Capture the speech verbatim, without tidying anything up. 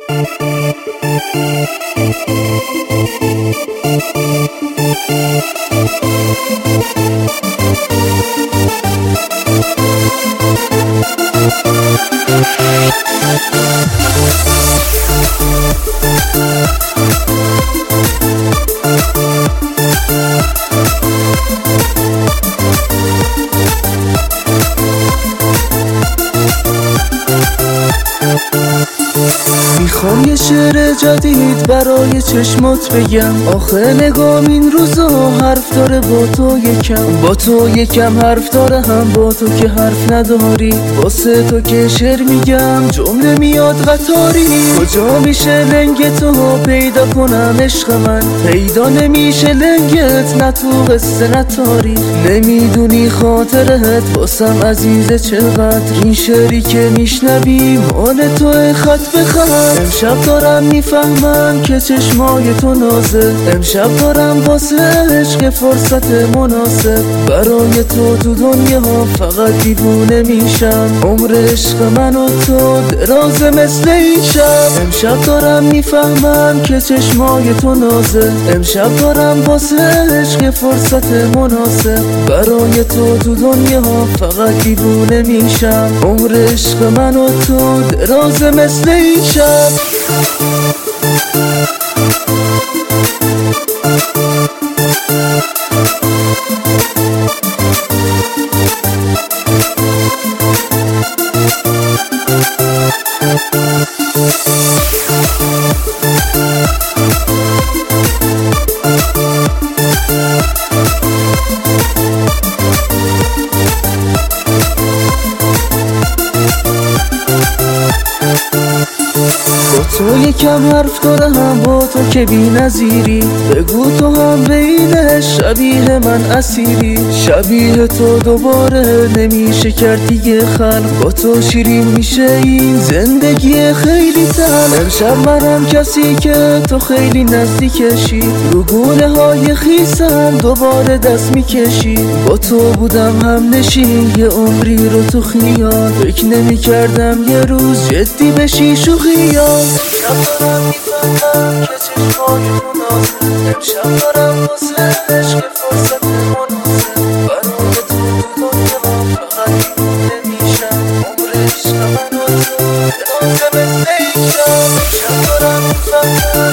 میخوام یه شعر جدید برای چشمات بگم، آخه نگام این روزا حرف داره با تو یکم، با تو یکم حرف داره هم با تو که حرف نداری، واسه تو که شعر میگم جمله میاد قطاری. کجا میشه لنگ تو پیدا کنم عشق من، پیدا نمیشه لنگت نه تو قصه نه تاریخ، نمیدونی خاطرت واسم عزیزه چقدر، این شعری که میشنوی مال تو خط به خط. امشب دارم میفهمم که چشمای تو نازه، امشب دارم واسه عشق فرصت مناسب، برای تو تو دنیا فقط دیوونه میشم، عمر عشق من و تو درازه مثل این شب. امشب دارم میفهمم که چشمای تو نازه، امشب دارم واسه عشق فرصت مناسب، برای تو تو دنیا فقط دیوونه میشم، عمر عشق من و تو درازه مثل این شب. تو یکم حرف داره هم با تو که بی نظیری، بگو تو هم بینه شبیه من اسیری، شبیه تو دوباره نمیشه کرد دیگه خلق، با تو شیرین میشه این زندگی خیلی تلخ. امشب منم کسی که تو خیلی نزدیکشی، رو گونه های خیسم دوباره دست میکشی، با تو بودم هم نشین یه عمری رو تو خیال، فکر نمی کردم یه روز جدی بشی شوخیال. امشب دارم میفهمم که چشمای تو نازه، امشب دارم واسه عشق فرصت مناسب، برای تو تو دنیا فقط دیوونه میشم، عمر عشق من و تو درازه مثل این شب. امشب دارم میفهمم